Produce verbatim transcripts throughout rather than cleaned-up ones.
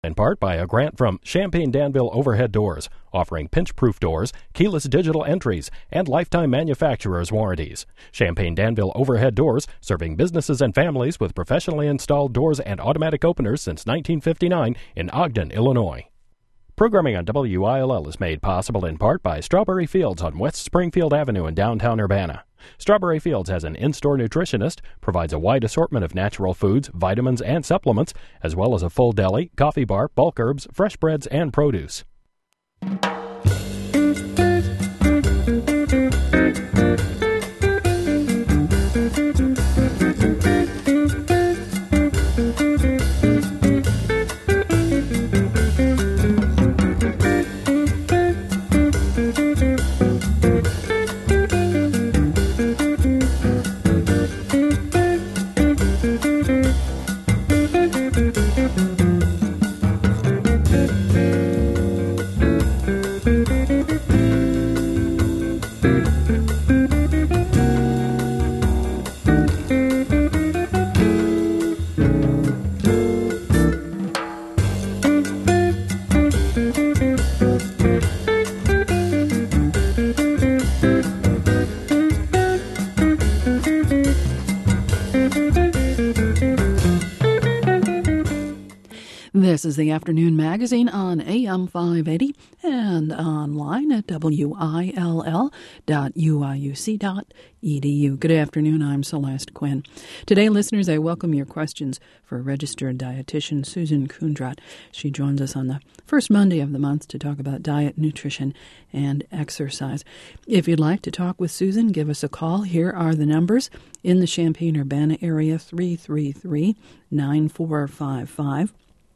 In part by a grant from Champaign Danville Overhead Doors, offering pinch-proof doors, keyless digital entries, and lifetime manufacturer's warranties. Champaign Danville Overhead Doors, serving businesses and families with professionally installed doors and automatic openers since nineteen fifty-nine in Ogden, Illinois. Programming on W I L L is made possible in part by Strawberry Fields on West Springfield Avenue in downtown Urbana. Strawberry Fields has an in-store nutritionist, provides a wide assortment of natural foods, vitamins, and supplements, as well as a full deli, coffee bar, bulk herbs, fresh breads, and produce. This is the Afternoon Magazine on A M five eighty and online at W I L L dot U I U C dot E D U. Good afternoon, I'm Celeste Quinn. Today, listeners, I welcome your questions for registered dietitian Susan Kundrat. She joins us on the first Monday of the month to talk about diet, nutrition, and exercise. If you'd like to talk with Susan, give us a call. Here are the numbers. In the Champaign-Urbana area, three three three, nine four five five.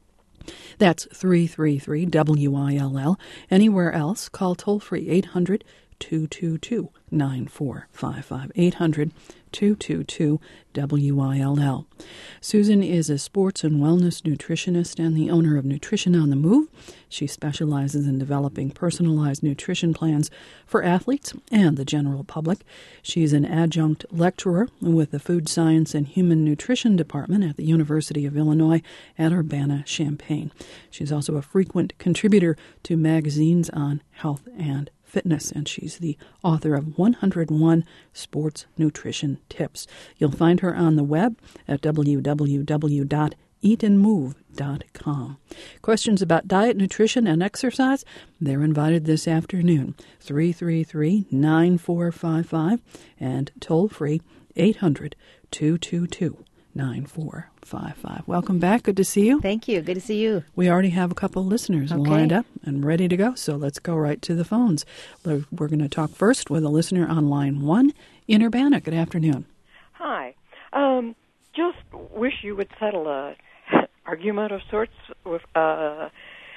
That's three three three W I L L. Anywhere else, call toll-free eight hundred, two two two, nine four five five. eight hundred, two two two, W I L L. Susan is a sports and wellness nutritionist and the owner of Nutrition on the Move. She specializes in developing personalized nutrition plans for athletes and the general public. She's an adjunct lecturer with the Food Science and Human Nutrition Department at the University of Illinois at Urbana-Champaign. She's also a frequent contributor to magazines on health and fitness, and she's the author of one hundred one Sports Nutrition Tips. You'll find her on the web at w w w dot eat and move dot com. Questions about diet, nutrition, and exercise? They're invited this afternoon. three three three, nine four five five and toll-free eight hundred, two two two, nine four five five. Welcome back. Good to see you. Thank you. Good to see you. We already have a couple of listeners okay. lined up and ready to go, so let's go right to the phones. We're going to talk first with a listener on line one in Urbana. Good afternoon. Hi. Um, just wish you would settle a argument of sorts. With uh,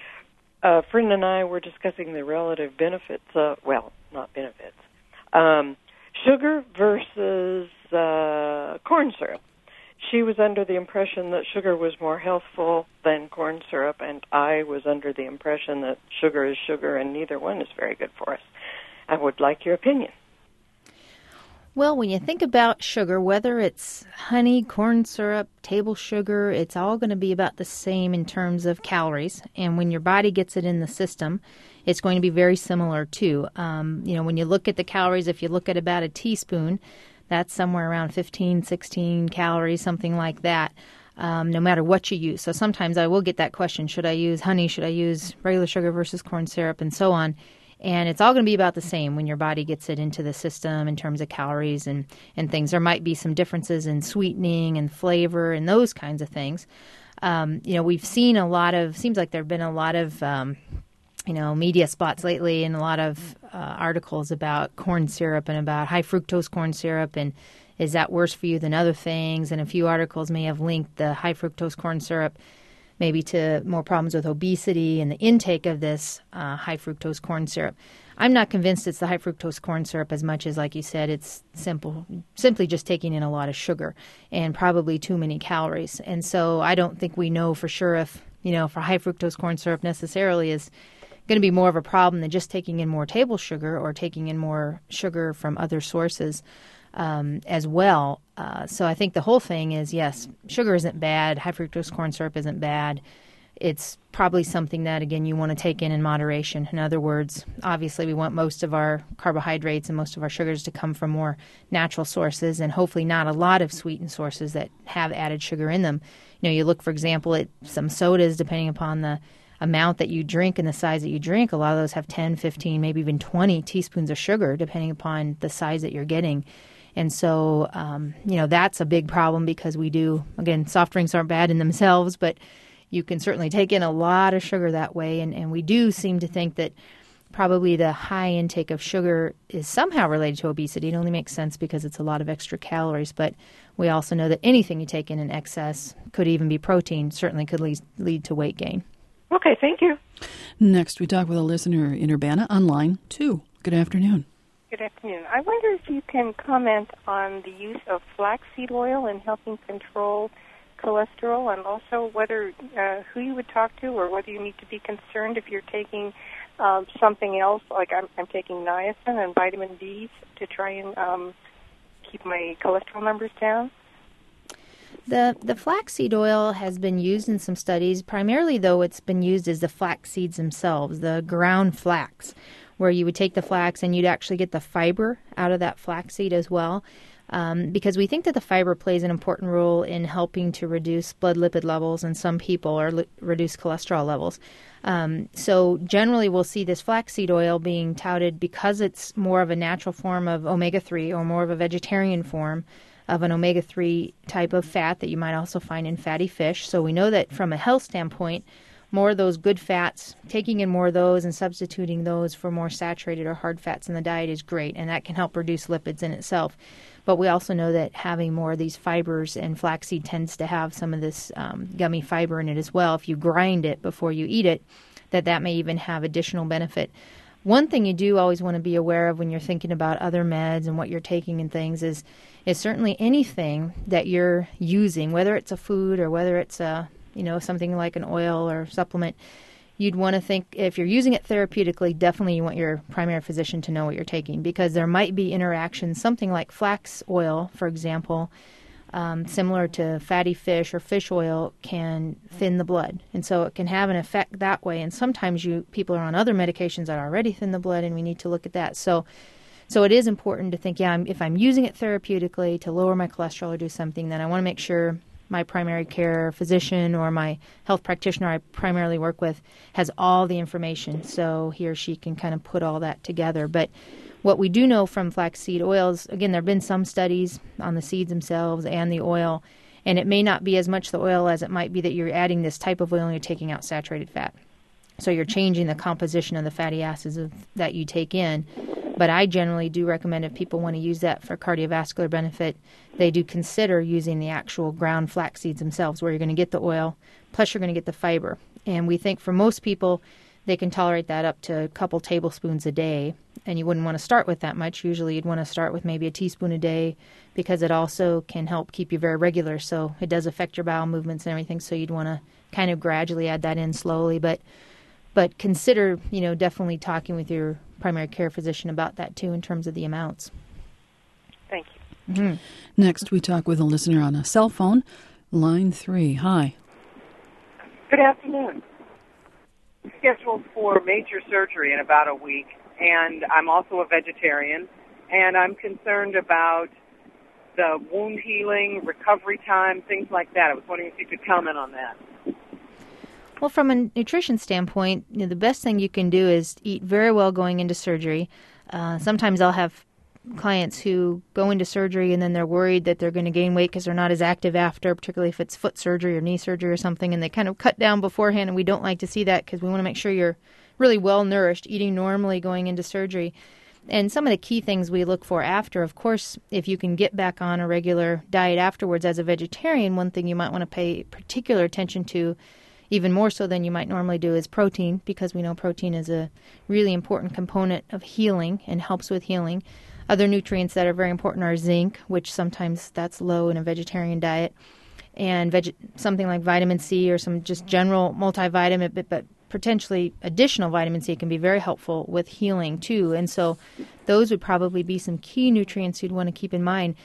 a friend and I were discussing the relative benefits, uh, well, not benefits, um, sugar versus uh, corn syrup. She was under the impression that sugar was more healthful than corn syrup, and I was under the impression that sugar is sugar and neither one is very good for us. I would like your opinion. Well, when you think about sugar, whether it's honey, corn syrup, table sugar, it's all going to be about the same in terms of calories. And when your body gets it in the system, it's going to be very similar too. Um, you know, when you look at the calories, if you look at about a teaspoon, that's somewhere around fifteen, sixteen calories, something like that, um, no matter what you use. So sometimes I will get that question, should I use honey, should I use regular sugar versus corn syrup, and so on. And it's all going to be about the same when your body gets it into the system in terms of calories and, and things. There might be some differences in sweetening and flavor and those kinds of things. Um, you know, we've seen a lot of, seems like there have been a lot of, um, you know, media spots lately and a lot of uh, articles about corn syrup and about high fructose corn syrup and is that worse for you than other things. And a few articles may have linked the high fructose corn syrup maybe to more problems with obesity and the intake of this uh, high fructose corn syrup. I'm not convinced it's the high fructose corn syrup as much as, like you said, it's simple, simply just taking in a lot of sugar and probably too many calories. And so I don't think we know for sure if, you know, for high fructose corn syrup necessarily is going to be more of a problem than just taking in more table sugar or taking in more sugar from other sources um, as well. Uh, so I think the whole thing is, yes, sugar isn't bad. High fructose corn syrup isn't bad. it's probably something that, again, you want to take in in moderation. In other words, obviously we want most of our carbohydrates and most of our sugars to come from more natural sources, and hopefully not a lot of sweetened sources that have added sugar in them. You know, you look, for example, at some sodas, depending upon the amount that you drink and the size that you drink. A lot of those have ten, fifteen, maybe even twenty teaspoons of sugar, depending upon the size that you're getting. And so, um, you know, that's a big problem because we do, again, soft drinks aren't bad in themselves, but you can certainly take in a lot of sugar that way. And, and we do seem to think that probably the high intake of sugar is somehow related to obesity. It only makes sense because it's a lot of extra calories. But we also know that anything you take in in excess, could even be protein, certainly could lead, lead to weight gain. Okay, thank you. Next, we talk with a listener in Urbana on line two. Good afternoon. Good afternoon. I wonder if you can comment on the use of flaxseed oil in helping control cholesterol, and also whether uh, who you would talk to, or whether you need to be concerned if you're taking um, something else, like I'm, I'm taking niacin and vitamin D to try and um, keep my cholesterol numbers down. The the flaxseed oil has been used in some studies. Primarily, though, it's been used as the flax seeds themselves, the ground flax, where you would take the flax and you'd actually get the fiber out of that flaxseed as well. Um, because we think that the fiber plays an important role in helping to reduce blood lipid levels in some people, or li- reduce cholesterol levels. Um, so generally we'll see this flaxseed oil being touted because it's more of a natural form of omega three, or more of a vegetarian form of an omega three type of fat that you might also find in fatty fish. So we know that from a health standpoint, more of those good fats, taking in more of those and substituting those for more saturated or hard fats in the diet is great, and that can help reduce lipids in itself. But we also know that having more of these fibers, and flaxseed tends to have some of this um, gummy fiber in it as well, if you grind it before you eat it, that that may even have additional benefit. One thing you do always want to be aware of when you're thinking about other meds and what you're taking and things is, is certainly anything that you're using, whether it's a food or whether it's a, you know, something like an oil or supplement, you'd want to think, if you're using it therapeutically, definitely you want your primary physician to know what you're taking, because there might be interactions. Something like flax oil, for example, um, similar to fatty fish or fish oil, can thin the blood. And so it can have an effect that way. And sometimes you people are on other medications that already thin the blood, and we need to look at that. So so it is important to think, yeah, I'm, if I'm using it therapeutically to lower my cholesterol or do something, then I want to make sure my primary care physician or my health practitioner I primarily work with has all the information, so he or she can kind of put all that together. But what we do know from flaxseed oils, again, there have been some studies on the seeds themselves and the oil, and it may not be as much the oil as it might be that you're adding this type of oil and you're taking out saturated fat. So you're changing the composition of the fatty acids of, that you take in. But I generally do recommend, if people want to use that for cardiovascular benefit, they do consider using the actual ground flax seeds themselves, where you're going to get the oil, plus you're going to get the fiber. And we think for most people, they can tolerate that up to a couple tablespoons a day. And you wouldn't want to start with that much. Usually you'd want to start with maybe a teaspoon a day, because it also can help keep you very regular. So it does affect your bowel movements and everything. So you'd want to kind of gradually add that in slowly. But but consider, you know, definitely talking with your primary care physician about that too, in terms of the amounts. Thank you. Mm-hmm. Next, we talk with a listener on a cell phone, line three. Hi. Good afternoon. I'm scheduled for major surgery in about a week, and I'm also a vegetarian, and I'm concerned about the wound healing, recovery time, things like that. I was wondering if you could comment on that. Well, from a nutrition standpoint, you know, the best thing you can do is eat very well going into surgery. Uh, sometimes I'll have clients who go into surgery and then they're worried that they're going to gain weight because they're not as active after, particularly if it's foot surgery or knee surgery or something, and they kind of cut down beforehand, and we don't like to see that because we want to make sure you're really well nourished, eating normally going into surgery. And some of the key things we look for after, of course, if you can get back on a regular diet afterwards as a vegetarian, one thing you might want to pay particular attention to, even more so than you might normally do, is protein, because we know protein is a really important component of healing and helps with healing. Other nutrients that are very important are zinc, which sometimes that's low in a vegetarian diet, and veg- something like vitamin C or some just general multivitamin, but, but potentially additional vitamin C can be very helpful with healing too. And so those would probably be some key nutrients you'd want to keep in mind.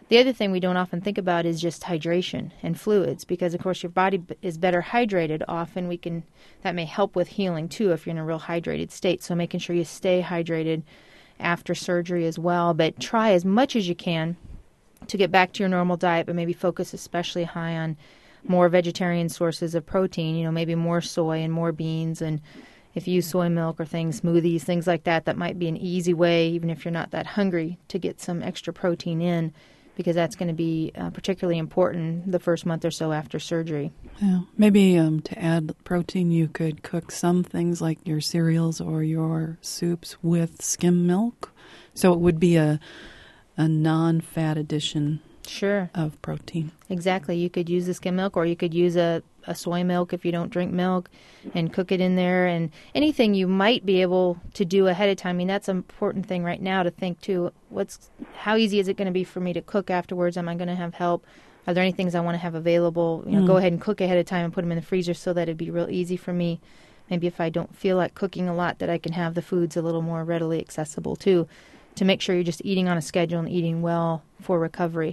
The other thing we don't often think about is just hydration and fluids, because of course your body b- is better hydrated. Often we can, that may help with healing too if you're in a real hydrated state. So making sure you stay hydrated after surgery as well. But try as much as you can to get back to your normal diet, but maybe focus especially high on more vegetarian sources of protein, you know, maybe more soy and more beans. And if you use soy milk or things, smoothies, things like that, that might be an easy way, even if you're not that hungry, to get some extra protein in, because that's going to be uh, particularly important the first month or so after surgery. Yeah, maybe um, to add protein, you could cook some things like your cereals or your soups with skim milk. So it would be a a non-fat addition Sure. of protein. Exactly. You could use the skim milk, or you could use a, a soy milk if you don't drink milk, and cook it in there. And anything you might be able to do ahead of time. I mean, that's an important thing right now to think too. What's how easy is it going to be for me to cook afterwards? Am I going to have help? Are there any things I want to have available? You know, mm. go ahead and cook ahead of time and put them in the freezer so that it'd be real easy for me. Maybe if I don't feel like cooking a lot, that I can have the foods a little more readily accessible too, to make sure you're just eating on a schedule and eating well for recovery.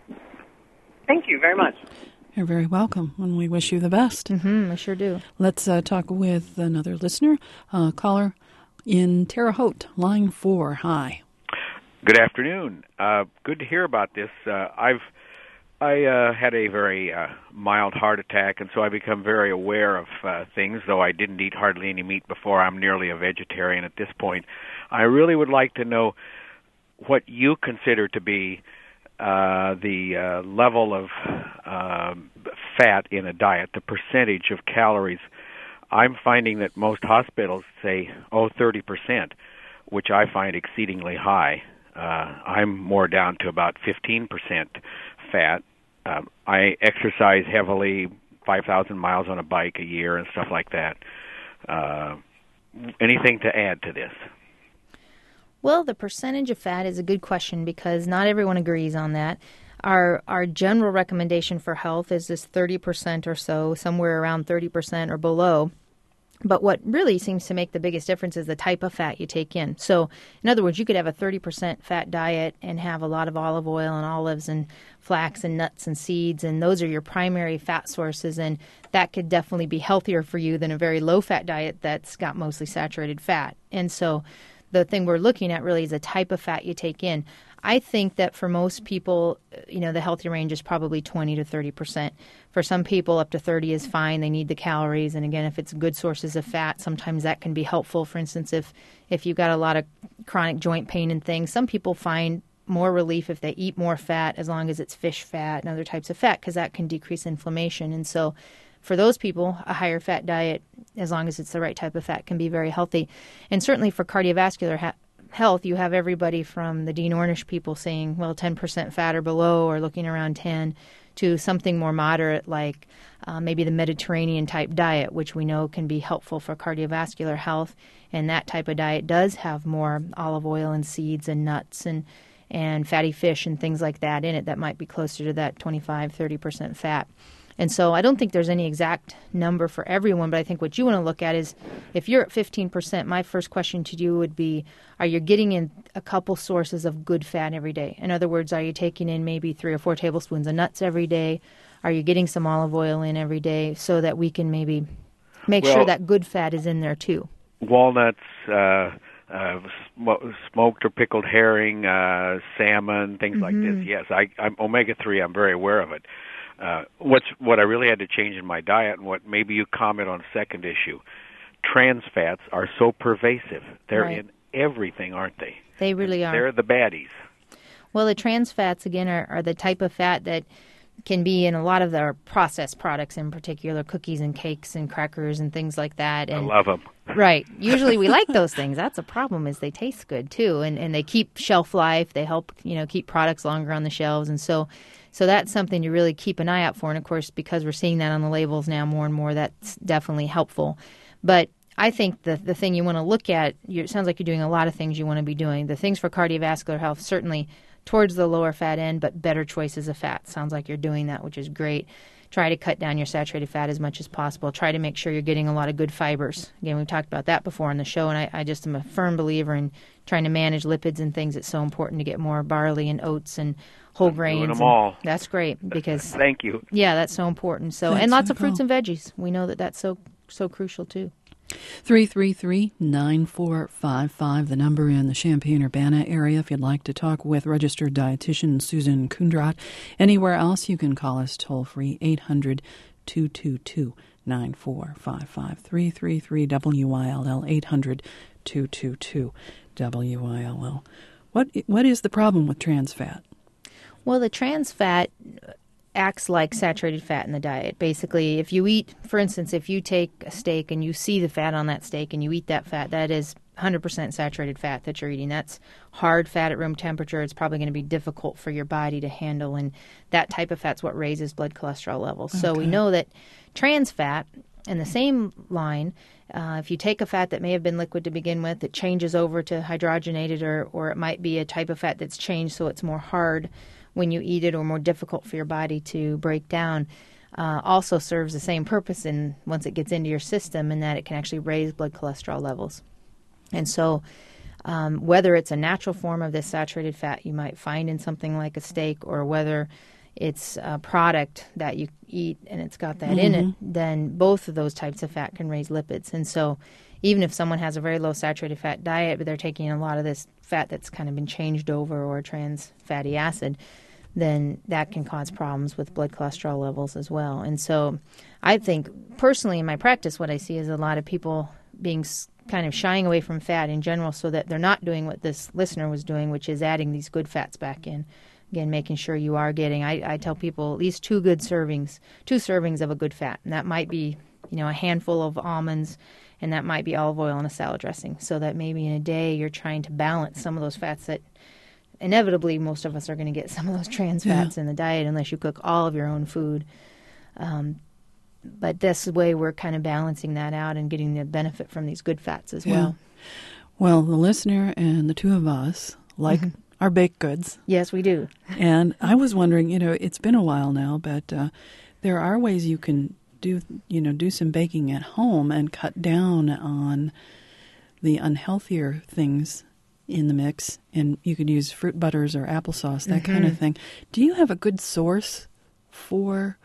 Thank you very much. You're very welcome, and we wish you the best. Mm-hmm, I sure do. Let's uh, talk with another listener, uh, caller in Terre Haute, line four. Hi. Good afternoon. Uh, good to hear about this. Uh, I've I uh, had a very uh, mild heart attack, and so I become very aware of uh, things, though I didn't eat hardly any meat before. I'm nearly a vegetarian at this point. I really would like to know what you consider to be uh, the uh, level of uh, fat in a diet, the percentage of calories. I'm finding that most hospitals say, oh, thirty percent, which I find exceedingly high. Uh, I'm more down to about fifteen percent fat. Um, I exercise heavily, five thousand miles on a bike a year and stuff like that. Uh, anything to add to this? Well, the percentage of fat is a good question, because not everyone agrees on that. Our our general recommendation for health is this thirty percent or so, somewhere around thirty percent or below. But what really seems to make the biggest difference is the type of fat you take in. So, in other words, you could have a thirty percent fat diet and have a lot of olive oil and olives and flax and nuts and seeds, and those are your primary fat sources, and that could definitely be healthier for you than a very low-fat diet that's got mostly saturated fat. And so the thing we're looking at really is the type of fat you take in. I think that for most people, you know, the healthy range is probably twenty to thirty percent. For some people, up to thirty is fine. They need the calories. And again, if it's good sources of fat, sometimes that can be helpful. For instance, if, if you've got a lot of chronic joint pain and things, some people find more relief if they eat more fat, as long as it's fish fat and other types of fat, because that can decrease inflammation. And so for those people, a higher fat diet, as long as it's the right type of fat, can be very healthy. And certainly for cardiovascular ha- health, you have everybody from the Dean Ornish people saying, well, ten percent fat or below, or looking around ten, to something more moderate like uh, maybe the Mediterranean type diet, which we know can be helpful for cardiovascular health. And that type of diet does have more olive oil and seeds and nuts and, and fatty fish and things like that in it that might be closer to that twenty-five, thirty percent fat. And so I don't think there's any exact number for everyone, but I think what you want to look at is, if you're at fifteen percent, my first question to you would be, are you getting in a couple sources of good fat every day? In other words, are you taking in maybe three or four tablespoons of nuts every day? Are you getting some olive oil in every day, so that we can maybe make well, sure that good fat is in there too? Walnuts, uh, uh, sm- smoked or pickled herring, uh, salmon, things mm-hmm. like this. Yes, I, I'm omega three, I'm very aware of it. Uh, what's what I really had to change in my diet, and what maybe you comment on second issue, trans fats are so pervasive. They're right. in everything, aren't they? They really are. They're the baddies. Well, the trans fats, again, are, are the type of fat that can be in a lot of our processed products, in particular cookies and cakes and crackers and things like that. And, I love them. Right. Usually we like those things. That's a problem, is they taste good too, and and they keep shelf life. They help, you know, keep products longer on the shelves, and so so that's something to really keep an eye out for. And of course, because we're seeing that on the labels now more and more, that's definitely helpful. But I think the the thing you want to look at, you, it sounds like you're doing a lot of things you want to be doing. The things for cardiovascular health, certainly towards the lower fat end, but better choices of fat. Sounds like you're doing that, which is great. try to cut down your saturated fat as much as possible. Try to make sure you're getting a lot of good fibers. Again, we've talked about that before on the show, and I, I just am a firm believer in trying to manage lipids and things. It's so important to get more barley and oats and whole I'm grains. doing them and all. That's great because Thank you. yeah, that's so important. So Thanks and lots for of the fruits call. and veggies. We know that that's so so crucial too. three three three, nine four five five, the number in the Champaign-Urbana area if you'd like to talk with registered dietitian Susan Kundrat. Anywhere else, you can call us toll-free, eight hundred, two two two, nine four five five, three three three W I L L, eight hundred, two two two, W I L L. What What is the problem with trans fat? Well, the trans fat acts like saturated fat in the diet. Basically, if you eat, for instance, if you take a steak and you see the fat on that steak and you eat that fat, that is one hundred percent saturated fat that you're eating. That's hard fat at room temperature. It's probably going to be difficult for your body to handle, and that type of fat's what raises blood cholesterol levels. Okay. So we know that trans fat, in the same line, uh, if you take a fat that may have been liquid to begin with, it changes over to hydrogenated, or, or it might be a type of fat that's changed so it's more hard when you eat it or more difficult for your body to break down, uh, also serves the same purpose in once it gets into your system, in that it can actually raise blood cholesterol levels. And so um, whether it's a natural form of this saturated fat you might find in something like a steak, or whether it's a product that you eat and it's got that mm-hmm. in it, then both of those types of fat can raise lipids. And so even if someone has a very low saturated fat diet, but they're taking a lot of this fat that's kind of been changed over, or trans fatty acid, then that can cause problems with blood cholesterol levels as well. And so I think personally in my practice, what I see is a lot of people being kind of shying away from fat in general, so that they're not doing what this listener was doing, which is adding these good fats back in. Again, making sure you are getting, I, I tell people, at least two good servings, two servings of a good fat. And that might be, you know, a handful of almonds, and that might be olive oil in a salad dressing. So that maybe in a day you're trying to balance some of those fats that inevitably most of us are going to get some of those trans fats yeah. in the diet unless you cook all of your own food. Um, but this way we're kind of balancing that out and getting the benefit from these good fats as yeah. well. Well, the listener and the two of us like mm-hmm. our baked goods. Yes, we do. And I was wondering, you know, it's been a while now, but uh, there are ways you can do, you know, do some baking at home and cut down on the unhealthier things in the mix. And you could use fruit butters or applesauce, that mm-hmm. kind of thing. Do you have a good source for,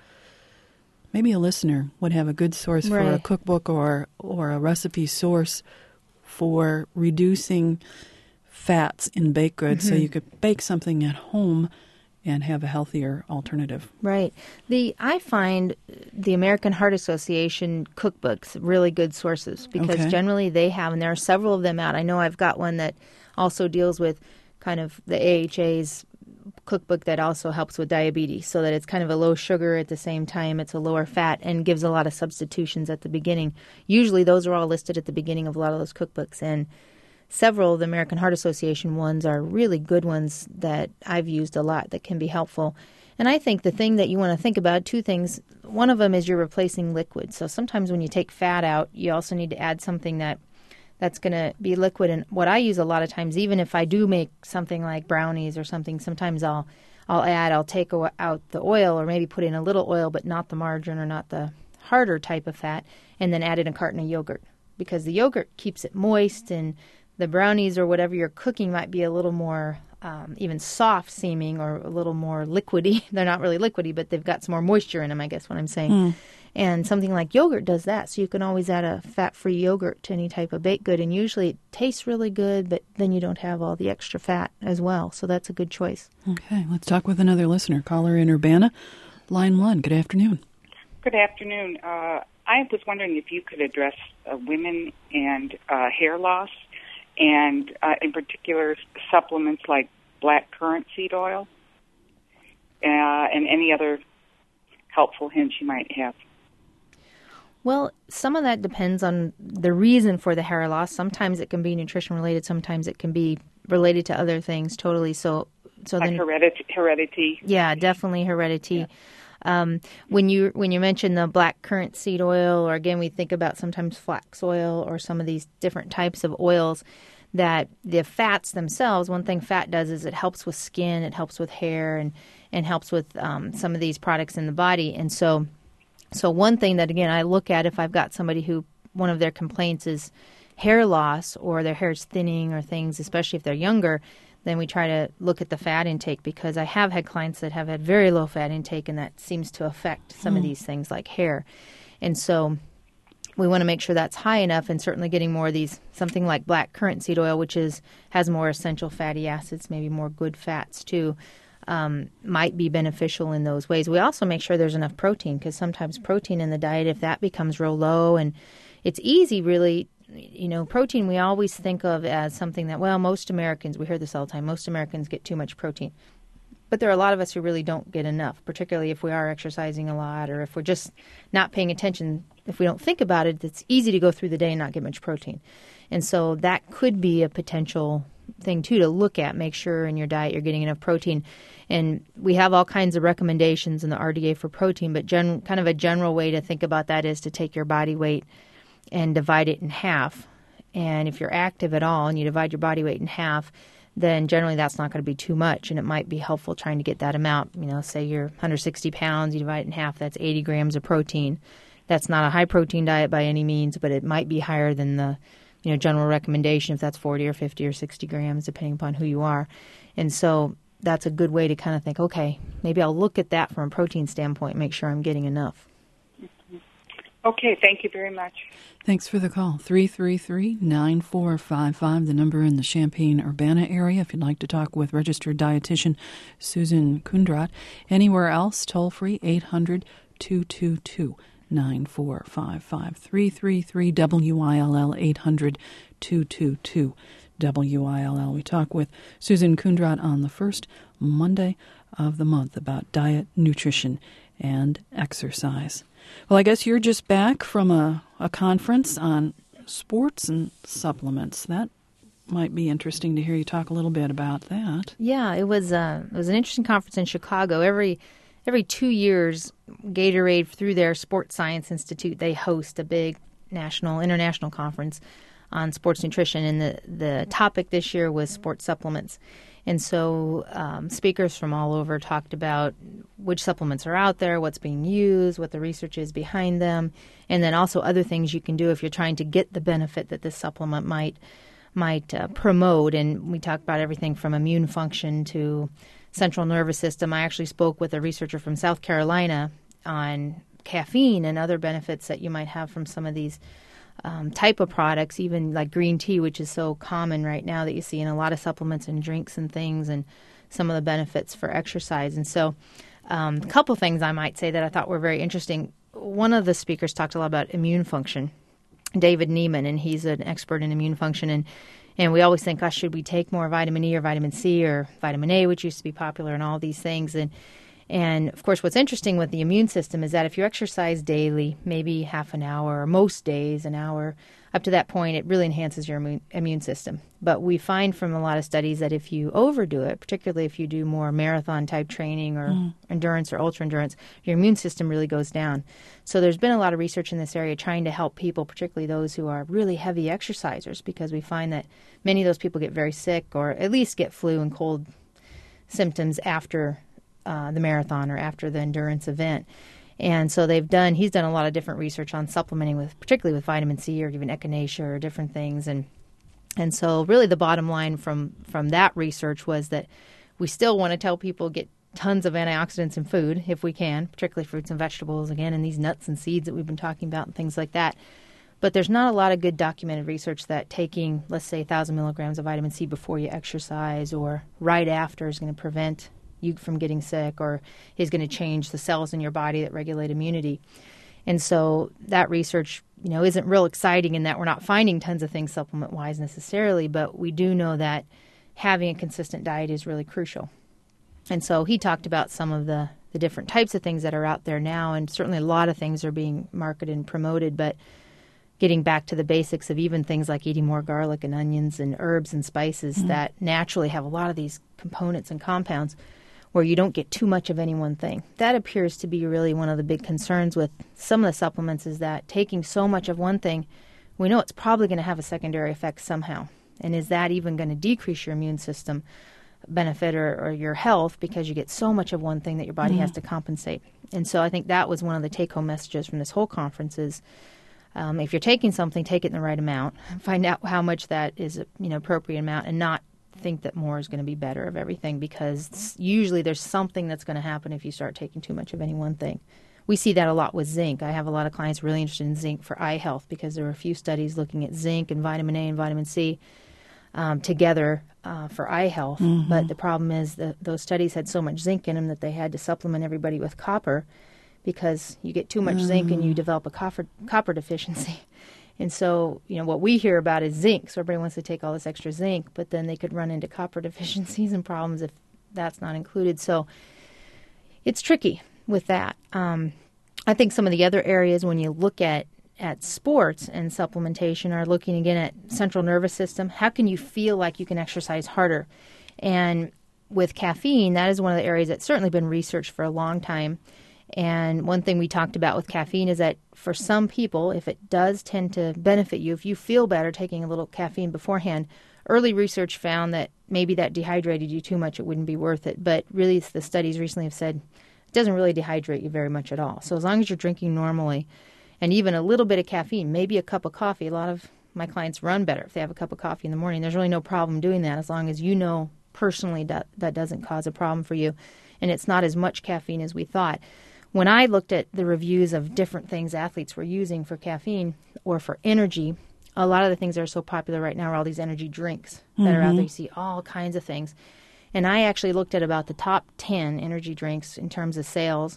maybe a listener would have a good source right. for a cookbook or, or a recipe source for reducing fats in baked goods mm-hmm. so you could bake something at home and have a healthier alternative. Right. The I find the American Heart Association cookbooks really good sources, because okay. generally they have, and there are several of them out. I know I've got one that also deals with kind of the A H A's cookbook that also helps with diabetes, so that it's kind of a low sugar at the same time, it's a lower fat, and gives a lot of substitutions at the beginning. Usually those are all listed at the beginning of a lot of those cookbooks, and several of the American Heart Association ones are really good ones that I've used a lot that can be helpful. And I think the thing that you want to think about, two things. One of them is you're replacing liquid. So sometimes when you take fat out, you also need to add something that that's going to be liquid. And what I use a lot of times, even if I do make something like brownies or something, sometimes I'll I'll add, I'll take out the oil, or maybe put in a little oil, but not the margarine or not the harder type of fat, and then add in a carton of yogurt, because the yogurt keeps it moist, and the brownies or whatever you're cooking might be a little more um, even soft seeming, or a little more liquidy. They're not really liquidy, but they've got some more moisture in them, I guess what I'm saying. Mm. And something like yogurt does that. So you can always add a fat-free yogurt to any type of baked good. And usually it tastes really good, but then you don't have all the extra fat as well. So that's a good choice. Okay, let's talk with another listener. Caller in Urbana, line one. Good afternoon. Good afternoon. Uh, I was wondering if you could address uh, women and uh, hair loss, and uh, in particular supplements like black currant seed oil, uh, and any other helpful hints you might have. Well, some of that depends on the reason for the hair loss. Sometimes it can be nutrition related. Sometimes it can be related to other things totally. So, so like then, heredity, heredity. Yeah, definitely heredity. Yeah. Um, when you when you mention the black currant seed oil, or again, we think about sometimes flax oil or some of these different types of oils, that the fats themselves, one thing fat does is it helps with skin, it helps with hair, and, and helps with um, some of these products in the body. And so So one thing that, again, I look at if I've got somebody who one of their complaints is hair loss or their hair is thinning or things, especially if they're younger, then we try to look at the fat intake, because I have had clients that have had very low fat intake, and that seems to affect some mm. of these things like hair. And so we want to make sure that's high enough, and certainly getting more of these, something like black currant seed oil, which is has more essential fatty acids, maybe more good fats too, um, might be beneficial in those ways. We also make sure there's enough protein, because sometimes protein in the diet, if that becomes real low, and it's easy really, you know, protein we always think of as something that, well, most Americans, we hear this all the time, most Americans get too much protein. But there are a lot of us who really don't get enough, particularly if we are exercising a lot or if we're just not paying attention. If we don't think about it, it's easy to go through the day and not get much protein. And so that could be a potential thing, too, to look at. Make sure in your diet you're getting enough protein. And we have all kinds of recommendations in the R D A for protein, but gen- kind of a general way to think about that is to take your body weight and divide it in half. And if you're active at all and you divide your body weight in half, then generally that's not going to be too much, and it might be helpful trying to get that amount. You know, say you're one hundred sixty pounds, you divide it in half, that's eighty grams of protein. That's not a high-protein diet by any means, but it might be higher than the, you know, general recommendation if that's forty or fifty or sixty grams, depending upon who you are. And so that's a good way to kind of think, okay, maybe I'll look at that from a protein standpoint and make sure I'm getting enough. Okay, thank you very much. Thanks for the call. three three three, nine four five five, the number in the Champaign-Urbana area, if you'd like to talk with registered dietitian Susan Kundrat. Anywhere else, toll free, eight hundred, two two two, nine four five five. three three three W I L L, eight hundred, two two two, W I L L. We talk with Susan Kundrat on the first Monday of the month about diet, nutrition, and exercise. Well, I guess you're just back from a, a conference on sports and supplements. That might be interesting to hear you talk a little bit about that. Yeah, it was uh, it was an interesting conference in Chicago. Every every two years, Gatorade, through their Sports Science Institute, they host a big national, international conference on sports nutrition, and the, the topic this year was sports supplements. And so um, speakers from all over talked about which supplements are out there, what's being used, what the research is behind them, and then also other things you can do if you're trying to get the benefit that this supplement might might uh, promote. And we talked about everything from immune function to central nervous system. I actually spoke with a researcher from South Carolina on caffeine and other benefits that you might have from some of these Um, type of products, even like green tea, which is so common right now that you see in a lot of supplements and drinks and things, and some of the benefits for exercise. And so um, a couple things I might say that I thought were very interesting. One of the speakers talked a lot about immune function, David Neiman, and he's an expert in immune function. And, and we always think, gosh, should we take more vitamin E or vitamin C or vitamin A, which used to be popular, and all these things. And And, of course, what's interesting with the immune system is that if you exercise daily, maybe half an hour, or most days an hour, up to that point, it really enhances your immune, immune system. But we find from a lot of studies that if you overdo it, particularly if you do more marathon-type training or mm. endurance or ultra-endurance, your immune system really goes down. So there's been a lot of research in this area trying to help people, particularly those who are really heavy exercisers, because we find that many of those people get very sick or at least get flu and cold symptoms after Uh, the marathon or after the endurance event. And so they've done, he's done a lot of different research on supplementing with, particularly with vitamin C or even echinacea or different things. And and so really the bottom line from, from that research was that we still want to tell people get tons of antioxidants in food if we can, particularly fruits and vegetables, again, and these nuts and seeds that we've been talking about and things like that. But there's not a lot of good documented research that taking, let's say, one thousand milligrams of vitamin C before you exercise or right after is going to prevent you from getting sick, or is going to change the cells in your body that regulate immunity. And so that research, you know, isn't real exciting in that we're not finding tons of things supplement-wise necessarily, but we do know that having a consistent diet is really crucial. And so he talked about some of the, the different types of things that are out there now, and certainly a lot of things are being marketed and promoted, but getting back to the basics of even things like eating more garlic and onions and herbs and spices mm-hmm. that naturally have a lot of these components and compounds, where you don't get too much of any one thing. That appears to be really one of the big concerns with some of the supplements, is that taking so much of one thing, we know it's probably going to have a secondary effect somehow. And is that even going to decrease your immune system? benefit or, or your health because you get so much of one thing that your body mm-hmm. has to compensate. And so I think that was one of the take-home messages from this whole conference is um, if you're taking something, take it in the right amount. Find out how much that is a you know appropriate amount and not think that more is going to be better of everything because usually there's something that's going to happen if you start taking too much of any one thing. We see that a lot with zinc. I have a lot of clients really interested in zinc for eye health because there are a few studies looking at zinc and vitamin A and vitamin C um, together uh, for eye health. Mm-hmm. But the problem is that those studies had so much zinc in them that they had to supplement everybody with copper because you get too much mm. zinc and you develop a copper, copper deficiency. And so, you know, what we hear about is zinc. So everybody wants to take all this extra zinc, but then they could run into copper deficiencies and problems if that's not included. So it's tricky with that. Um, I think some of the other areas when you look at, at sports and supplementation are looking again at central nervous system. How can you feel like you can exercise harder? And with caffeine, that is one of the areas that's certainly been researched for a long time. And one thing we talked about with caffeine is that for some people, if it does tend to benefit you, if you feel better taking a little caffeine beforehand, early research found that maybe that dehydrated you too much, it wouldn't be worth it. But really, the studies recently have said it doesn't really dehydrate you very much at all. So as long as you're drinking normally, and even a little bit of caffeine, maybe a cup of coffee, a lot of my clients run better if they have a cup of coffee in the morning. There's really no problem doing that as long as you know personally that that doesn't cause a problem for you. And it's not as much caffeine as we thought. When I looked at the reviews of different things athletes were using for caffeine or for energy, a lot of the things that are so popular right now are all these energy drinks that mm-hmm. are out there. You see all kinds of things. And I actually looked at about the top ten energy drinks in terms of sales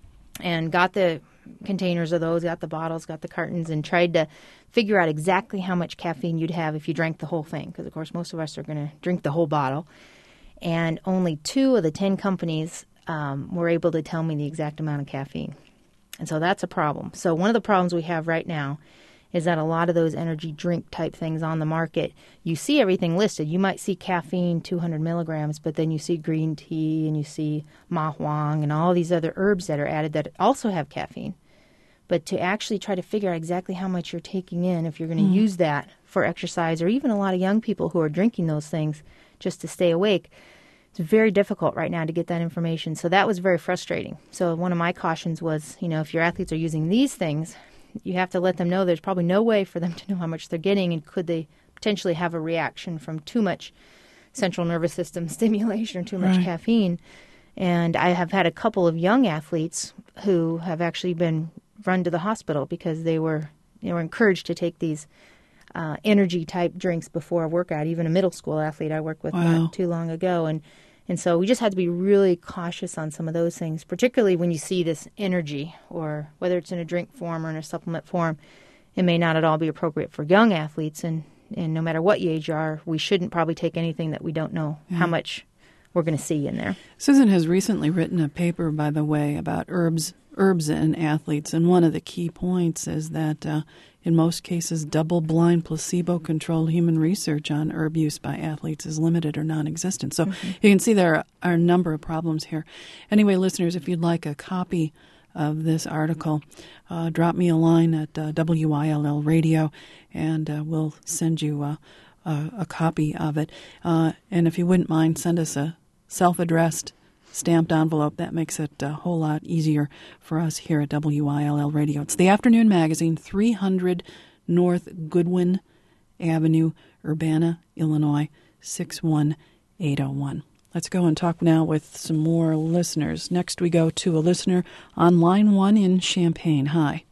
and got the containers of those, got the bottles, got the cartons, and tried to figure out exactly how much caffeine you'd have if you drank the whole thing. Because, of course, most of us are going to drink the whole bottle. And only two of the ten companies Um, were able to tell me the exact amount of caffeine. And so that's a problem. So one of the problems we have right now is that a lot of those energy drink type things on the market, you see everything listed. You might see caffeine two hundred milligrams, but then you see green tea and you see ma huang and all these other herbs that are added that also have caffeine. But to actually try to figure out exactly how much you're taking in, if you're going to mm. use that for exercise, or even a lot of young people who are drinking those things just to stay awake, it's very difficult right now to get that information. So that was very frustrating. So one of my cautions was, you know, if your athletes are using these things, you have to let them know there's probably no way for them to know how much they're getting, and could they potentially have a reaction from too much central nervous system stimulation or too much right. caffeine. And I have had a couple of young athletes who have actually been run to the hospital because they were they were encouraged to take these Uh, energy type drinks before a workout. Even a middle school athlete I worked with wow. not too long ago. And, and so we just had to be really cautious on some of those things, particularly when you see this energy, or whether it's in a drink form or in a supplement form, it may not at all be appropriate for young athletes. And, and no matter what age you are, we shouldn't probably take anything that we don't know yeah. how much we're going to see in there. Susan has recently written a paper, by the way, about herbs herbs in athletes, and one of the key points is that uh, in most cases, double-blind, placebo-controlled human research on herb use by athletes is limited or non-existent. So mm-hmm. you can see there are, are a number of problems here. Anyway, listeners, if you'd like a copy of this article, uh, drop me a line at uh, W I L L Radio, and uh, we'll send you uh, a, a copy of it. Uh, and if you wouldn't mind, send us a self-addressed stamped envelope. That makes it a whole lot easier for us here at W I L L Radio. It's the Afternoon Magazine, three hundred North Goodwin Avenue, Urbana, Illinois, six one eight oh one. Let's go and talk now with some more listeners. Next we go to a listener on line one in Champaign. Hi.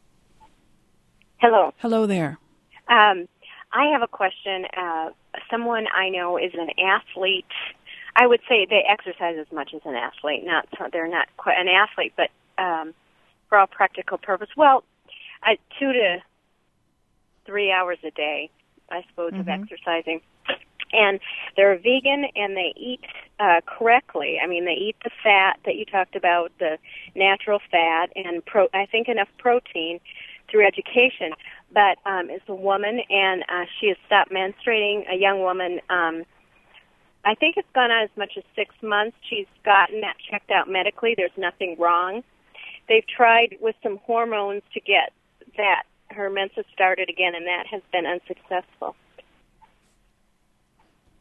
Hello. Hello there. Um, I have a question. Uh, someone I know is an athlete. I would say they exercise as much as an athlete. Not they're not quite an athlete, but um, for all practical purpose, well, uh, two to three hours a day, I suppose, mm-hmm. of exercising. And they're vegan, and they eat uh, correctly. I mean, they eat the fat that you talked about, the natural fat, and pro- I think enough protein through education. But um, it's a woman, and uh, she has stopped menstruating. A young woman. Um, I think it's gone on as much as six months. She's gotten that checked out medically. There's nothing wrong. They've tried with some hormones to get that her menses started again, and that has been unsuccessful.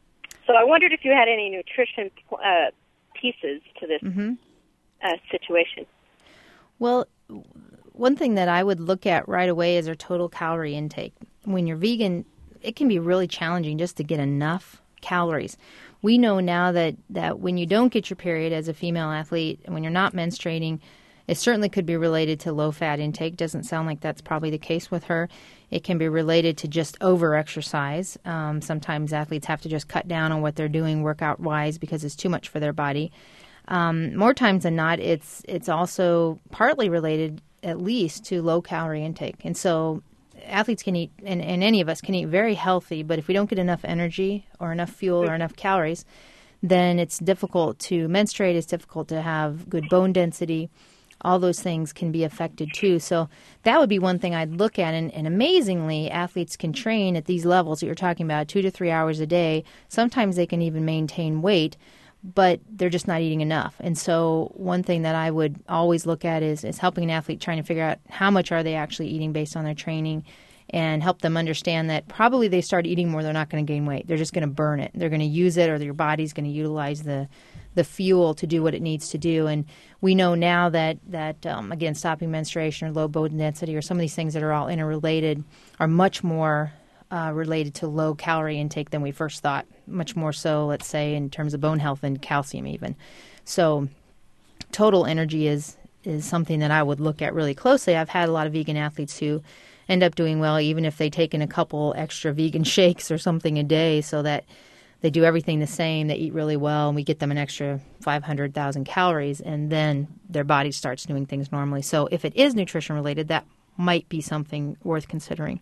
So I wondered if you had any nutrition uh, pieces to this Mm-hmm. uh, situation. Well, one thing that I would look at right away is our total calorie intake. When you're vegan, it can be really challenging just to get enough calories. We know now that, that when you don't get your period as a female athlete and when you're not menstruating, it certainly could be related to low-fat intake. Doesn't sound like that's probably the case with her. It can be related to just over-exercise. Um, sometimes athletes have to just cut down on what they're doing workout-wise because it's too much for their body. Um, more times than not, it's it's also partly related, at least, to low-calorie intake. And so athletes can eat, and, and any of us can eat very healthy, but if we don't get enough energy or enough fuel or enough calories, then it's difficult to menstruate, it's difficult to have good bone density. All those things can be affected too. So that would be one thing I'd look at. And, and amazingly, athletes can train at these levels that you're talking about, two to three hours a day. Sometimes they can even maintain weight, but they're just not eating enough. And so one thing that I would always look at is, is helping an athlete trying to figure out how much are they actually eating based on their training and help them understand that probably they start eating more, they're not going to gain weight. They're just going to burn it. They're going to use it, or your body's going to utilize the the fuel to do what it needs to do. And we know now that, that um, again, stopping menstruation or low bone density or some of these things that are all interrelated are much more uh, related to low calorie intake than we first thought, much more so, let's say, in terms of bone health and calcium even. So total energy is, is something that I would look at really closely. I've had a lot of vegan athletes who end up doing well, even if they take in a couple extra vegan shakes or something a day, so that they do everything the same, they eat really well, and we get them an extra five hundred thousand calories, and then their body starts doing things normally. So if it is nutrition-related, that might be something worth considering.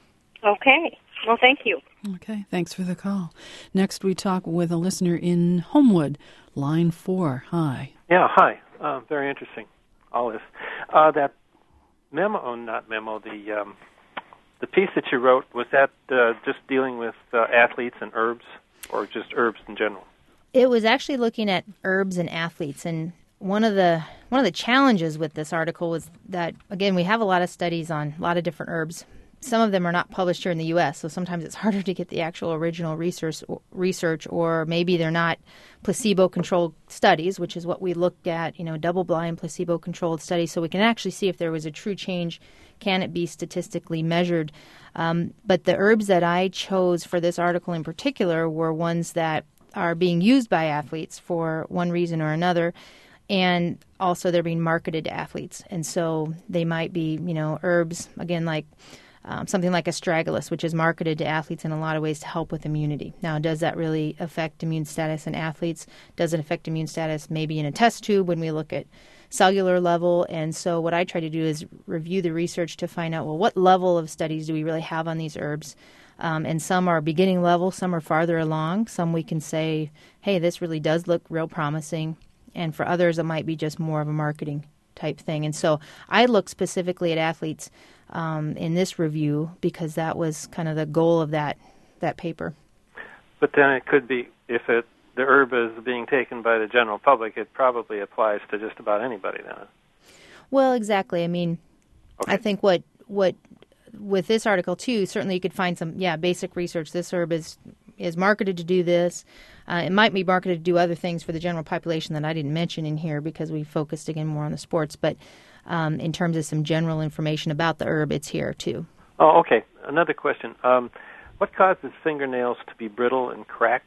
Okay. Well, thank you. Okay, thanks for the call. Next, we talk with a listener in Homewood, line four. Hi. Yeah, hi. Uh, very interesting, all this. Uh, that memo, oh, not memo, the um, the piece that you wrote, was that uh, just dealing with uh, athletes and herbs, or just herbs in general? It was actually looking at herbs and athletes, and one of the one of the challenges with this article was that, again, we have a lot of studies on a lot of different herbs. Some of them are not published here in the U S, so sometimes it's harder to get the actual original research, research or maybe they're not placebo-controlled studies, which is what we looked at, you know, double-blind placebo-controlled studies, so we can actually see if there was a true change. Can it be statistically measured? Um, but the herbs that I chose for this article in particular were ones that are being used by athletes for one reason or another, and also they're being marketed to athletes. And so they might be, you know, herbs, again, like Um, something like astragalus, which is marketed to athletes in a lot of ways to help with immunity. Now, does that really affect immune status in athletes? Does it affect immune status maybe in a test tube when we look at cellular level? And so what I try to do is review the research to find out, well, what level of studies do we really have on these herbs? Um, and some are beginning level, some are farther along. Some we can say, hey, this really does look real promising. And for others, it might be just more of a marketing type thing. And so I look specifically at athletes Um, in this review because that was kind of the goal of that that paper. But then it could be, if it the herb is being taken by the general public, it probably applies to just about anybody then. Well, exactly. I mean, okay. I think what what with this article too, certainly you could find some yeah basic research. This herb is is marketed to do this. Uh, it might be marketed to do other things for the general population that I didn't mention in here because we focused again more on the sports, but. Um, in terms of some general information about the herb, it's here, too. Oh, okay. Another question. Um, what causes fingernails to be brittle and crack?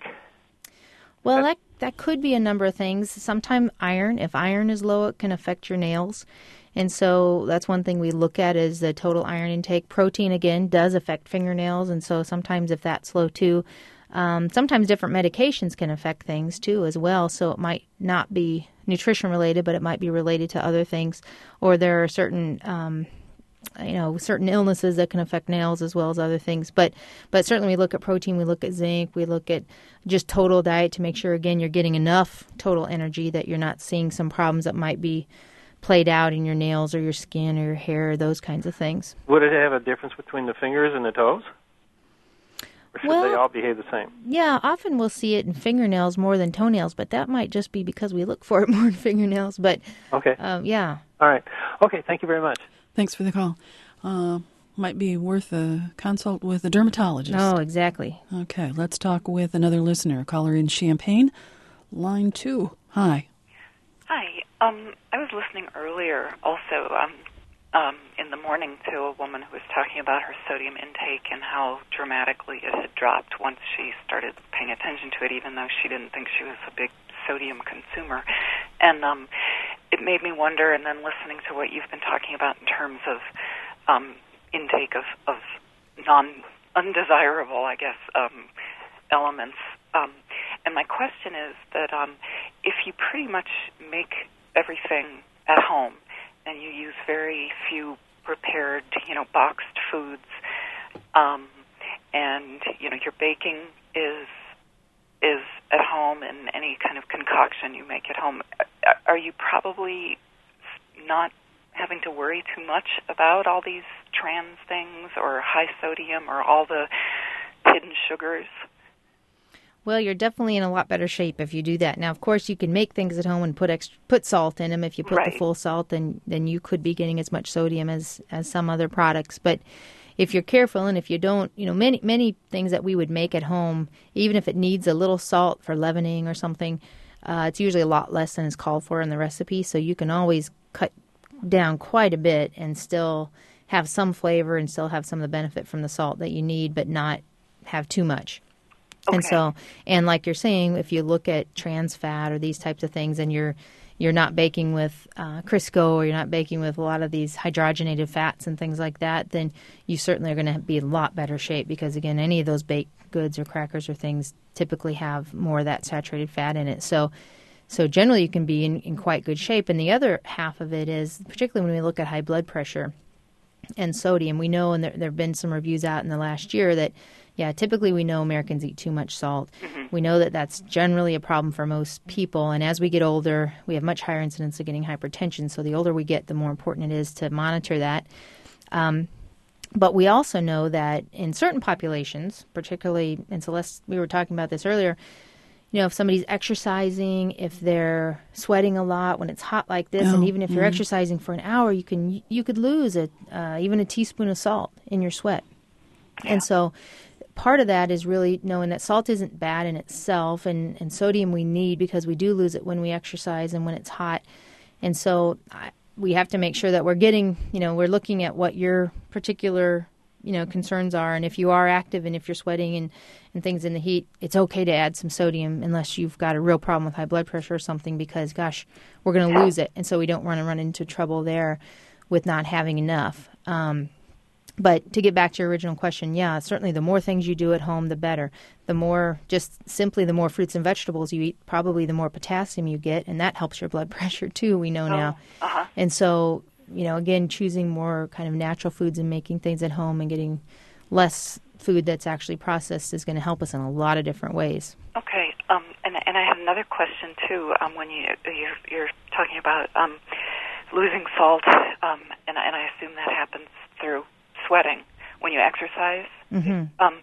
Well, that that could be a number of things. Sometimes iron. If iron is low, it can affect your nails. And so that's one thing we look at is the total iron intake. Protein, again, does affect fingernails. And so sometimes if that's low, too, um, sometimes different medications can affect things, too, as well. So it might not be nutrition related, but it might be related to other things, or there are certain, um, you know, certain illnesses that can affect nails as well as other things. But, but certainly we look at protein, we look at zinc, we look at just total diet to make sure again you're getting enough total energy that you're not seeing some problems that might be played out in your nails or your skin or your hair, or those kinds of things. Would it have a difference between the fingers and the toes? Or should well, they all behave the same? Yeah, often we'll see it in fingernails more than toenails, but that might just be because we look for it more in fingernails. But okay, um, yeah. All right. Okay, thank you very much. Thanks for the call. Uh, might be worth a consult with a dermatologist. Oh, exactly. Okay, let's talk with another listener. Caller in Champaign, line two. Hi. Hi. Um, I was listening earlier also um, um, in the morning to a woman who was talking about her sodium intake and how dramatically it had dropped once she started paying attention to it, even though she didn't think she was a big sodium consumer. And um, it made me wonder, and then listening to what you've been talking about in terms of um, intake of, of non-undesirable, I guess, um, elements. Um, and my question is that um, if you pretty much make everything at home and you use very few prepared, you know, boxed foods, um, and, you know, your baking is is at home and any kind of concoction you make at home, are you probably not having to worry too much about all these trans things or high sodium or all the hidden sugars? Well, you're definitely in a lot better shape if you do that. Now, of course, you can make things at home and put extra, put salt in them. If you put right. the full salt, then then you could be getting as much sodium as, as some other products. But if you're careful and if you don't, you know, many many things that we would make at home, even if it needs a little salt for leavening or something, uh, it's usually a lot less than is called for in the recipe. So you can always cut down quite a bit and still have some flavor and still have some of the benefit from the salt that you need, but not have too much. Okay. And so, and like you're saying, if you look at trans fat or these types of things, and you're you're not baking with uh, Crisco or you're not baking with a lot of these hydrogenated fats and things like that, then you certainly are going to be in a lot better shape because, again, any of those baked goods or crackers or things typically have more of that saturated fat in it. So, so generally you can be in, in quite good shape. And the other half of it is, particularly when we look at high blood pressure and sodium, we know, and there, there have been some reviews out in the last year that, yeah, typically we know Americans eat too much salt. Mm-hmm. We know that that's generally a problem for most people. And as we get older, we have much higher incidence of getting hypertension. So the older we get, the more important it is to monitor that. Um, but we also know that in certain populations, particularly, and Celeste, we were talking about this earlier, you know, if somebody's exercising, if they're sweating a lot when it's hot like this, oh, and even if you're mm. exercising for an hour, you can you could lose a uh, even a teaspoon of salt in your sweat. Yeah. And so part of that is really knowing that salt isn't bad in itself, and, and sodium we need because we do lose it when we exercise and when it's hot. And so I, we have to make sure that we're getting, you know, we're looking at what your particular, you know, concerns are. And if you are active and if you're sweating and, and things in the heat, it's okay to add some sodium unless you've got a real problem with high blood pressure or something because, gosh, we're going to lose it. And so we don't want to run into trouble there with not having enough. Um But to get back to your original question, yeah, certainly the more things you do at home, the better. The more, just simply the more fruits and vegetables you eat, probably the more potassium you get, and that helps your blood pressure too, we know Oh, now. uh-huh. And so, you know, again, choosing more kind of natural foods and making things at home and getting less food that's actually processed is going to help us in a lot of different ways. Okay, um, and and I have another question too. Um, when you you're, you're talking about um, losing salt, um, and and I assume that happens through sweating when you exercise. Mm-hmm. Um,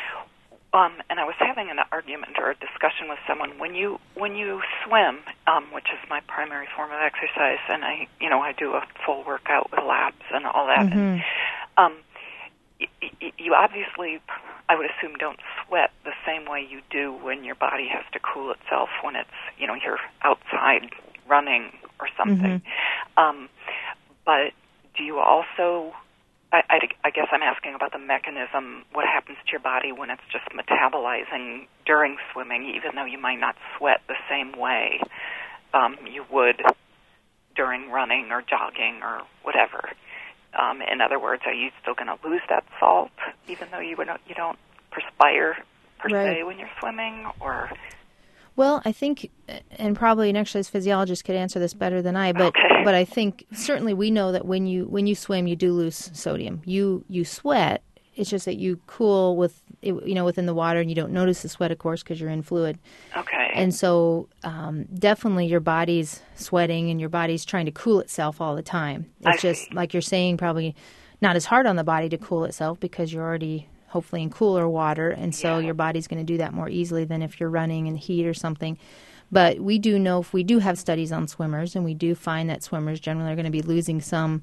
um, and I was having an argument or a discussion with someone when you when you swim, um, which is my primary form of exercise, and I you know I do a full workout with laps and all that. Mm-hmm. And, um, y- y- you obviously, I would assume, don't sweat the same way you do when your body has to cool itself when it's you know you're outside running or something. Mm-hmm. Um, but do you also I, I, I guess I'm asking about the mechanism, what happens to your body when it's just metabolizing during swimming, even though you might not sweat the same way um, you would during running or jogging or whatever. Um, in other words, are you still going to lose that salt, even though you, would, you don't perspire per Right. se when you're swimming? Or Well, I think, and probably an exercise physiologist could answer this better than I, but Okay. but I think certainly we know that when you when you swim, you do lose sodium. You you sweat. It's just that you cool with you know within the water, and you don't notice the sweat, of course, because you're in fluid. Okay. And so um, definitely your body's sweating, and your body's trying to cool itself all the time. It's I just see. like you're saying, probably not as hard on the body to cool itself because you're already hopefully in cooler water, and so Yeah. your body's going to do that more easily than if you're running in heat or something. But we do know, if we do have studies on swimmers, and we do find that swimmers generally are going to be losing some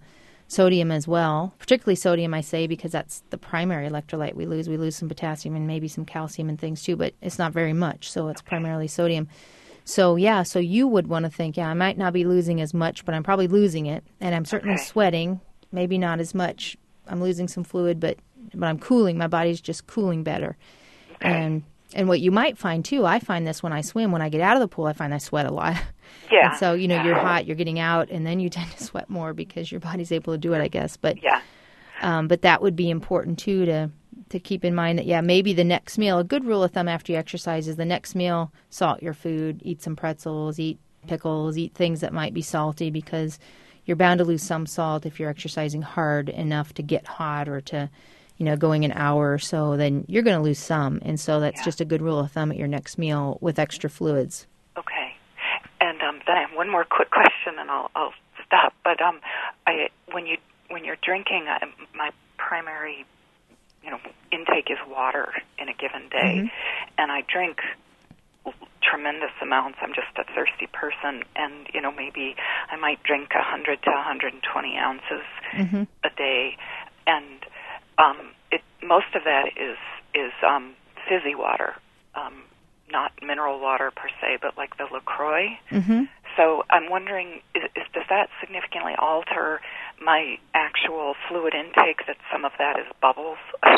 sodium as well, particularly sodium, I say, because that's the primary electrolyte we lose. We lose some potassium and maybe some calcium and things too, but it's not very much, so it's primarily sodium. So, yeah, so you would want to think, yeah, I might not be losing as much, but I'm probably losing it, and I'm certainly Okay. sweating, maybe not as much. I'm losing some fluid, but, but I'm cooling. My body's just cooling better. Okay. And and what you might find, too, I find this when I swim. When I get out of the pool, I find I sweat a lot. Yeah. And so, you know, Yeah. you're hot, you're getting out, and then you tend to sweat more because your body's able to do it, I guess. But Yeah. um, but that would be important, too, to to keep in mind that, yeah, maybe the next meal, a good rule of thumb after you exercise is the next meal, salt your food, eat some pretzels, eat pickles, eat things that might be salty because you're bound to lose some salt if you're exercising hard enough to get hot or to, you know, going an hour or so, then you're going to lose some. And so that's Yeah. just a good rule of thumb at your next meal with extra fluids. Okay. And um, then I have one more quick question, and I'll, I'll stop. But um, I, when you when you're drinking, uh, my primary, you know, intake is water in a given day, Mm-hmm. and I drink tremendous amounts. I'm just a thirsty person, and you know, maybe I might drink one hundred to one hundred twenty ounces Mm-hmm. a day, and um, it most of that is is um, fizzy water, um, not mineral water per se, but like the LaCroix. Mm-hmm. So I'm wondering, is, is, does that significantly alter my actual fluid intake? That some of that is bubbles,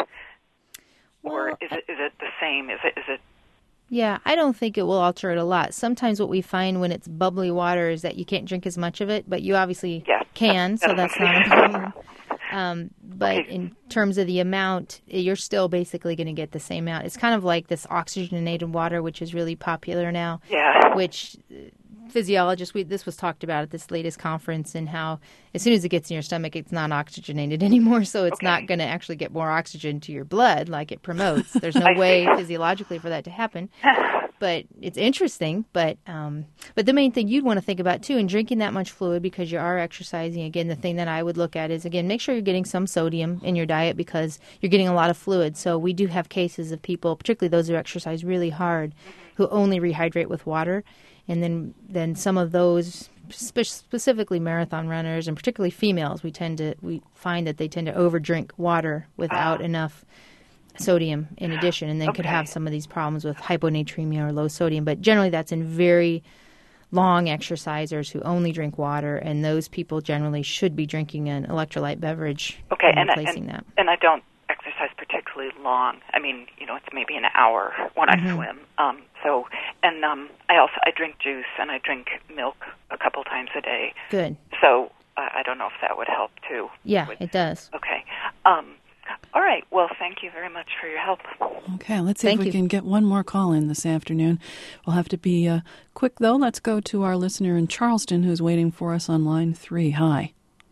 or Well, is it is it the same? Is it is it Yeah, I don't think it will alter it a lot. Sometimes what we find when it's bubbly water is that you can't drink as much of it, but you obviously Yeah. can, so that's not a problem. Um, but Okay. in terms of the amount, you're still basically going to get the same amount. It's kind of like this oxygenated water, which is really popular now, yeah? which uh, physiologists, we, this was talked about at this latest conference, and how as soon as it gets in your stomach, it's not oxygenated anymore, so it's Okay. not going to actually get more oxygen to your blood like it promotes. There's no I way see. physiologically for that to happen. But it's interesting. But um, but the main thing you'd want to think about, too, in drinking that much fluid because you are exercising, again, the thing that I would look at is, again, make sure you're getting some sodium in your diet because you're getting a lot of fluid. So we do have cases of people, particularly those who exercise really hard, who only rehydrate with water. And then, then some of those, spe- specifically marathon runners and particularly females, we tend to we find that they tend to overdrink water without Ah. enough sodium in addition, and then could Okay. have some of these problems with hyponatremia or low sodium. But generally, that's in very long exercisers who only drink water, and those people generally should be drinking an electrolyte beverage Okay, and and I- replacing and, that. and I don't exercise particularly long. I mean, you know, it's maybe an hour when Mhm. I swim. Um, so, and um, I also I drink juice and I drink milk a couple times a day. Good. So uh, I don't know if that would help too. Yeah, With- it does. Okay. Um, all right. Well, thank you very much for your help. Okay, let's see Thank if we you. can get one more call in this afternoon. We'll have to be uh, quick, though. Let's go to our listener in Charleston who's waiting for us on line three. Hi.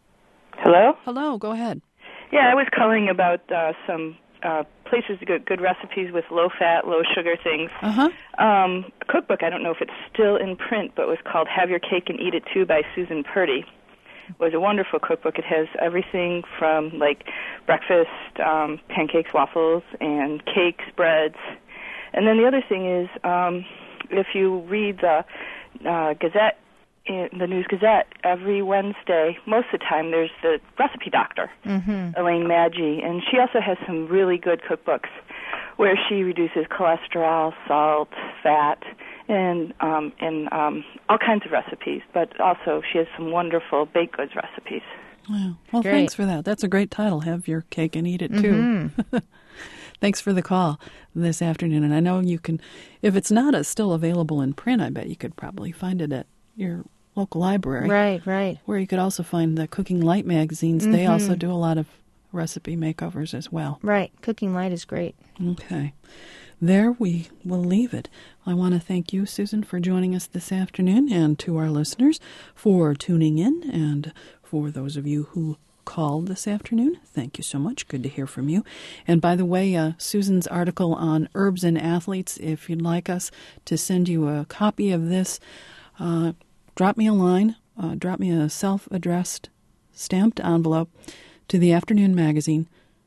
Hello? Hello, go ahead. Yeah, I was calling about uh, some uh, places to get good recipes with low-fat, low-sugar things. Uh-huh. Um, a cookbook, I don't know if it's still in print, but it was called Have Your Cake and Eat It Too by Susan Purdy. It was a wonderful cookbook. It has everything from, like, breakfast, um, pancakes, waffles, and cakes, breads. And then the other thing is, um, if you read the uh, Gazette, in the News Gazette, every Wednesday, most of the time, there's the recipe doctor, Mm-hmm. Elaine Maggi, and she also has some really good cookbooks where she reduces cholesterol, salt, fat, and um, and um, all kinds of recipes. But also, she has some wonderful baked goods recipes. Wow. Well, Great. thanks for that. That's a great title, Have Your Cake and Eat It Too. Mm-hmm. Thanks for the call this afternoon. And I know you can, if it's not uh, still available in print, I bet you could probably find it at your local library. Right, right. Where you could also find the Cooking Light magazines. They Mhm. also do a lot of recipe makeovers as well. Right. Cooking light is great. Okay. There we will leave it. I want to thank you, Susan, for joining us this afternoon, and to our listeners for tuning in, and for those of you who called this afternoon, thank you so much. Good to hear from you. And by the way, uh, Susan's article on herbs and athletes, if you'd like us to send you a copy of this, uh, drop me a line, uh, drop me a self-addressed stamped envelope to the Afternoon Magazine,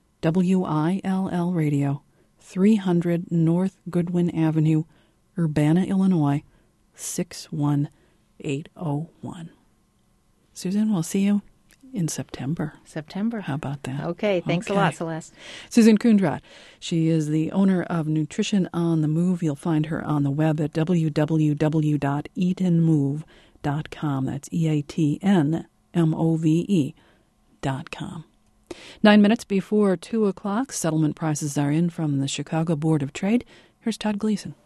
W I L L Radio, three hundred North Goodwin Avenue, Urbana, Illinois, six one eight oh one. Susan, we'll see you in September. September. How about that? Okay, thanks okay. a lot, Celeste. Susan Kundrat. She is the owner of Nutrition on the Move. You'll find her on the web at w w w dot eat and move dot com. That's E A T N M O V E dot com. Nine minutes before two o'clock, settlement prices are in from the Chicago Board of Trade. Here's Todd Gleason.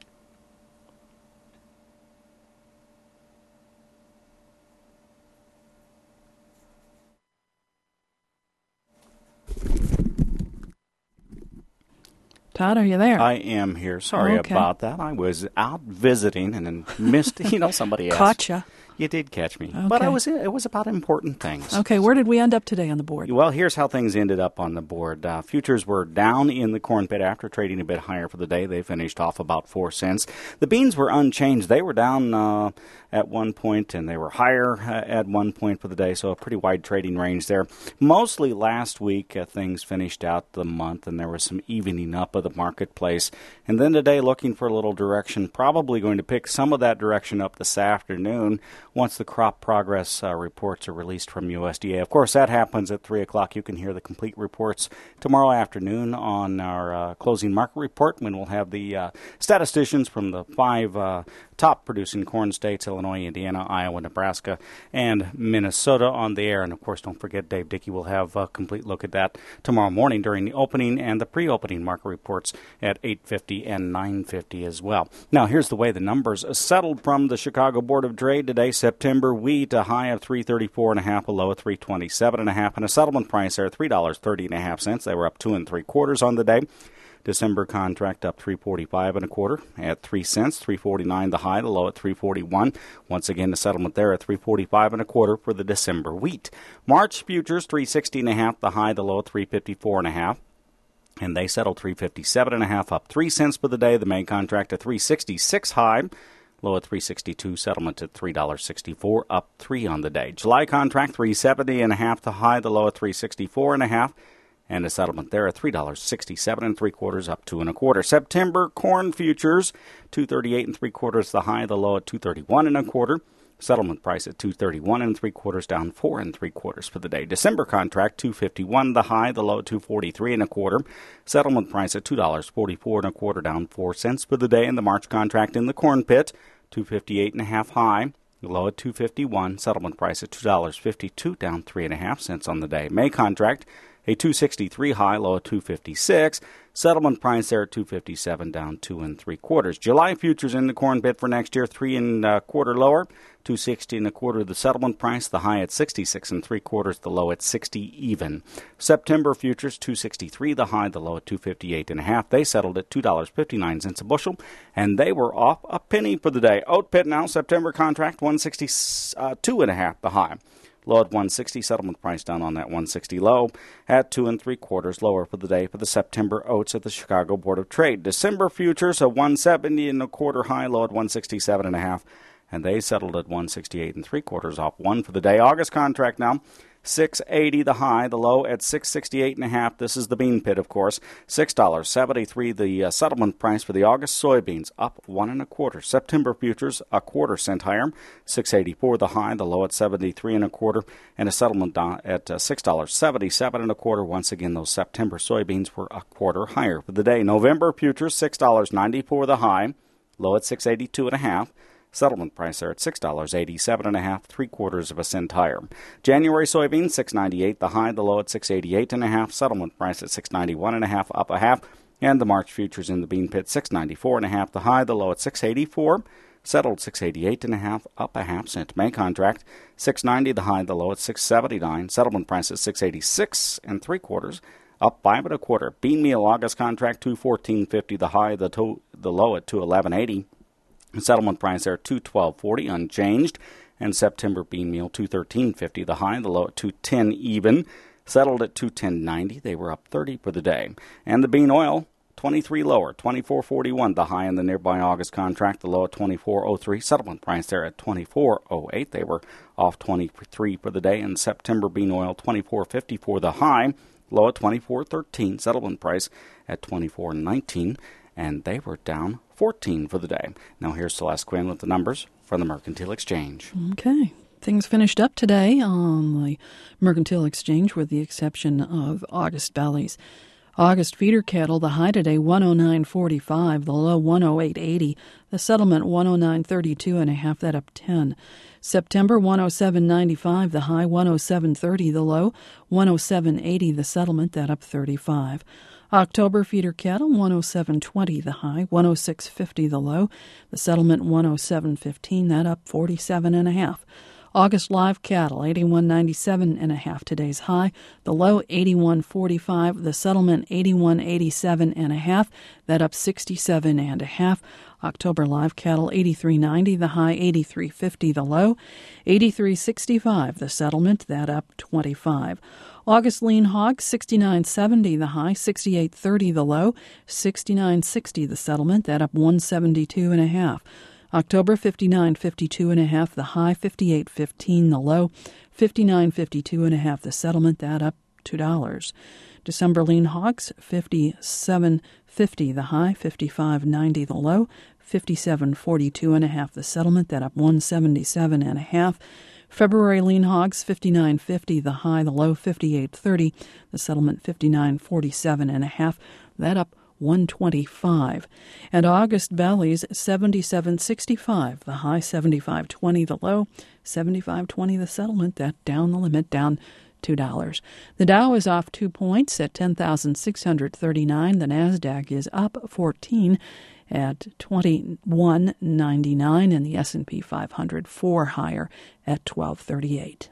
Todd, are you there? I am here. Sorry okay. about that. I was out visiting and then missed, you know, somebody else. Caught you. You did catch me. Okay. But I was, it was about important things. Okay, where did we end up today on the board? Well, here's how things ended up on the board. Uh, futures were down in the corn pit after trading a bit higher for the day. They finished off about four cents. The beans were unchanged. They were down uh, at one point, and they were higher uh, at one point for the day, so a pretty wide trading range there. Mostly last week, uh, things finished out the month, and there was some evening up of the marketplace. And then today, looking for a little direction, probably going to pick some of that direction up this afternoon once the crop progress uh, reports are released from U S D A. Of course, that happens at three o'clock. You can hear the complete reports tomorrow afternoon on our uh, closing market report, when we'll have the uh, statisticians from the five uh, top producing corn states, Illinois, Indiana, Iowa, Nebraska, and Minnesota on the air. And, of course, don't forget Dave Dickey will have a complete look at that tomorrow morning during the opening and the pre-opening market reports at eight fifty and nine fifty as well. Now, here's the way the numbers settled from the Chicago Board of Trade today. September wheat, a high of three thirty-four and a half, a low of three twenty-seven and a half, and a settlement price there, three dollars and thirty and a half cents. They were up two and three quarters on the day. December contract up three forty-five and a quarter at three cents, three forty-nine the high, the low at three forty-one. Once again, the settlement there at three forty-five and a quarter for the December wheat. March futures three sixty and a half, the high, the low at three fifty-four and a half. And they settled three fifty-seven and a half, up three cents for the day. The May contract at three sixty-six high, low at three sixty-two, settlement at three dollars and sixty-four, up three on the day. July contract three seventy and a half, the high, the low at three sixty-four and a half. And a settlement there at three dollars and sixty-seven and three quarters, up two and a quarter. September corn futures, two thirty-eight and three quarters, the high, the low at two thirty-one and a quarter. Settlement price at two thirty-one and three quarters, down four and three quarters for the day. December contract two fifty-one, the high, the low at two forty-three and a quarter. Settlement price at two dollars and forty-four and a quarter, down four cents for the day. And the March contract in the corn pit, two fifty-eight and a half high, low at two fifty-one. Settlement price at two dollars and fifty-two, down three and a half cents on the day. May contract, a two sixty-three high, low at two fifty-six. Settlement price there at two fifty-seven, down two and three quarters. July futures in the corn pit for next year, three and a quarter lower, two sixty and a quarter the settlement price, the high at sixty-six and three quarters, the low at sixty even. September futures two sixty-three, the high, the low at two fifty-eight and a half. They settled at two dollars and fifty-nine cents a bushel, and they were off a penny for the day. Oat pit now, September contract one sixty-two and a half, the high. Low at one sixty, settlement price down on that one sixty low at two and three quarters lower for the day for the September oats at the Chicago Board of Trade. December futures a one seventy and a quarter high, low at one sixty-seven and a half, and they settled at one sixty-eight and three quarters, off one for the day. August contract now, six eighty the high, the low at six sixty-eight and a half. This is the bean pit, of course. six dollars and seventy-three the uh, settlement price for the August soybeans, up one and a quarter. September futures a quarter cent higher, six eighty-four the high, the low at seventy-three and a quarter, and a settlement at uh, six dollars and seventy-seven and a quarter. Once again, those September soybeans were a quarter higher for the day. November futures six dollars and ninety-four the high, low at six eighty-two and a half. Settlement price there at six dollars and eighty-seven and a half, three quarters of a cent higher. January soybeans six ninety-eight the high, the low at six eighty-eight and a half. Settlement price at six ninety-one and a half, up a half. And the March futures in the bean pit six ninety-four and a half the high, the low at six eighty-four. Settled six eighty-eight and a half, up a half cent. May contract six ninety the high, the low at six seventy-nine. Settlement price at six eighty-six and three quarters, up five and a quarter. Bean meal August contract two fourteen fifty the high, the to- the low at two eleven eighty. Settlement price there two twelve forty, unchanged. And September bean meal two thirteen fifty the high, the low at two ten even. Settled at two ten ninety. They were up thirty for the day. And the bean oil twenty-three lower, twenty-four forty-one the high in the nearby August contract, the low at twenty-four oh three. Settlement price there at twenty-four oh eight. They were off twenty-three for the day. And September bean oil twenty-four fifty-four the high, low at twenty-four thirteen. Settlement price at twenty-four nineteen. And they were down fourteen for the day. Now here's Celeste Quinn with the numbers from the Mercantile Exchange. Okay. Things finished up today on the Mercantile Exchange with the exception of August bellies. August feeder cattle, the high today one oh nine forty-five, the low one oh eight eighty, the settlement one oh nine thirty-two and a half, that up ten. September one oh seven ninety-five, the high one oh seven thirty, the low one oh seven eighty, the settlement, that up thirty-five. October feeder cattle one oh seven twenty, the high one oh six fifty, the low, the settlement one oh seven fifteen, that up forty-seven and a half. August live cattle, eighty-one ninety-seven and a half, today's high. The low, eighty-one forty-five. The settlement, eighty-one eighty-seven and a half. That up sixty-seven and a half. October live cattle, eighty-three ninety. The high, eighty-three fifty. The low, eighty-three sixty-five. The settlement, that up twenty-five. August lean hog, sixty-nine seventy. The high, sixty-eight thirty. The low, sixty-nine sixty. The settlement, that up one seventy-two and a half. October fifty-nine fifty-two and a half, the high fifty-eight fifteen, the low fifty-nine fifty-two and a half, the settlement, that up two dollars. December lean hogs fifty-seven fifty, the high fifty-five ninety, the low fifty-seven forty-two and a half, the settlement, that up one seventy-seven and a half. February lean hogs fifty-nine fifty, the high, the low fifty-eight thirty, the settlement fifty-nine forty-seven and a half, that up one twenty-five. And August bellies seventy-seven sixty-five, the high seventy-five twenty, the low seventy-five twenty, the settlement, that down the limit, down two dollars. The Dow is off two points at ten thousand six hundred thirty-nine. The Nasdaq is up fourteen at twenty-one ninety-nine, and the S and P five hundred four higher at twelve thirty-eight.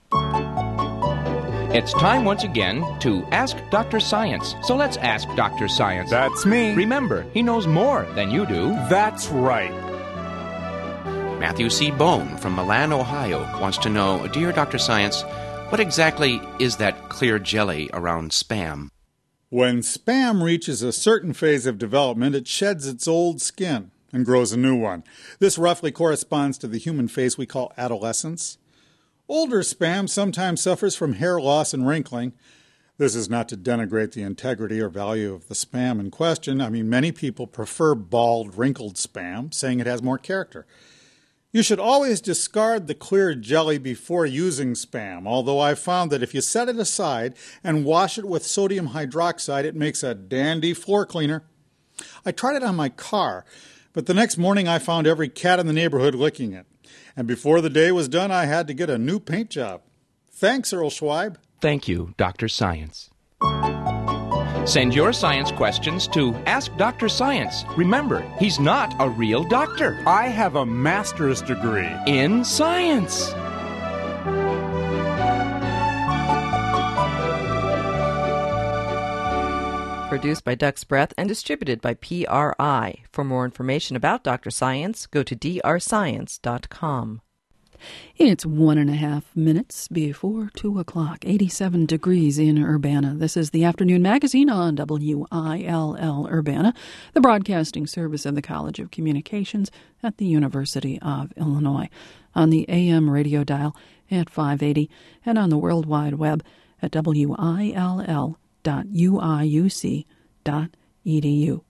It's time once again to Ask Doctor Science. So let's ask Doctor Science. That's me. Remember, he knows more than you do. That's right. Matthew C. Bone from Milan, Ohio, wants to know, Dear Doctor Science, what exactly is that clear jelly around Spam? When Spam reaches a certain phase of development, it sheds its old skin and grows a new one. This roughly corresponds to the human face we call adolescence. Older Spam sometimes suffers from hair loss and wrinkling. This is not to denigrate the integrity or value of the Spam in question. I mean, many people prefer bald, wrinkled Spam, saying it has more character. You should always discard the clear jelly before using Spam, although I've found that if you set it aside and wash it with sodium hydroxide, it makes a dandy floor cleaner. I tried it on my car, but the next morning I found every cat in the neighborhood licking it. And before the day was done, I had to get a new paint job. Thanks, Earl Schweib. Thank you, Doctor Science. Send your science questions to Ask Doctor Science. Remember, he's not a real doctor. I have a master's degree in science. Produced by Duck's Breath and distributed by P R I. For more information about Doctor Science, go to d r science dot com. It's one and a half minutes before two o'clock, eighty-seven degrees in Urbana. This is the Afternoon Magazine on W I L L Urbana, the broadcasting service of the College of Communications at the University of Illinois, on the A M radio dial at five eighty and on the World Wide Web at W I L L dot U I U C dot E D U.